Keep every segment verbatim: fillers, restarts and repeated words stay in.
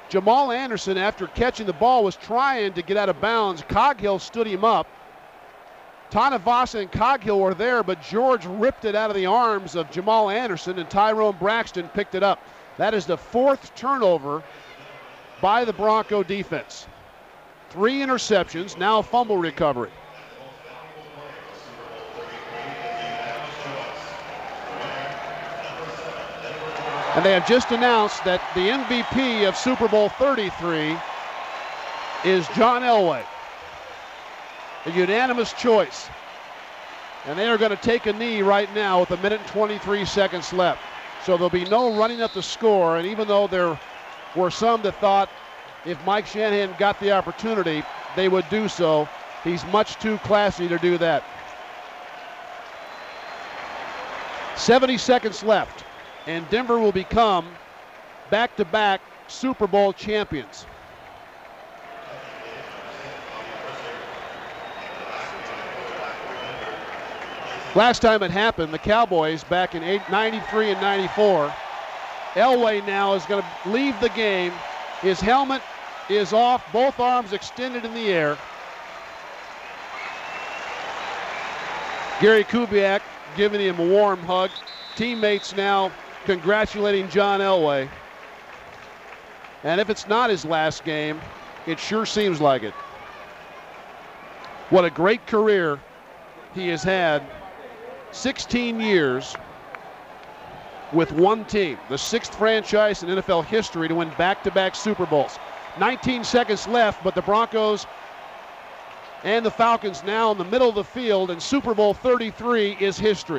Jamal Anderson, after catching the ball, was trying to get out of bounds. Coghill stood him up. Tanavasa and Coghill were there, but George ripped it out of the arms of Jamal Anderson, and Tyrone Braxton picked it up. That is the fourth turnover by the Bronco defense. Three interceptions, now a fumble recovery. And they have just announced that the M V P of Super Bowl thirty-three is John Elway. A unanimous choice. And they are going to take a knee right now with a minute and twenty-three seconds left. So there'll be no running up the score. And even though there were some that thought if Mike Shanahan got the opportunity, they would do so, he's much too classy to do that. seventy seconds left. And Denver will become back-to-back Super Bowl champions. Last time it happened, the Cowboys back in ninety-three and ninety-four. Elway now is going to leave the game. His helmet is off, both arms extended in the air. Gary Kubiak giving him a warm hug. Teammates now congratulating John Elway. And if it's not his last game, it sure seems like it. What a great career he has had. sixteen years with one team. The sixth franchise in N F L history to win back-to-back Super Bowls. nineteen seconds left, but the Broncos and the Falcons now in the middle of the field, and Super Bowl thirty-three is history.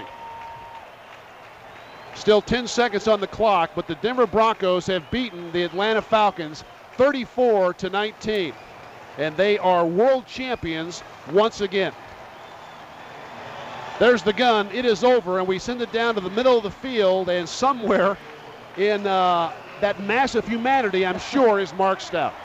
Still ten seconds on the clock, but the Denver Broncos have beaten the Atlanta Falcons thirty-four to nineteen. And they are world champions once again. There's the gun. It is over, and we send it down to the middle of the field, and somewhere in uh, that mass of humanity, I'm sure, is Mark Stout.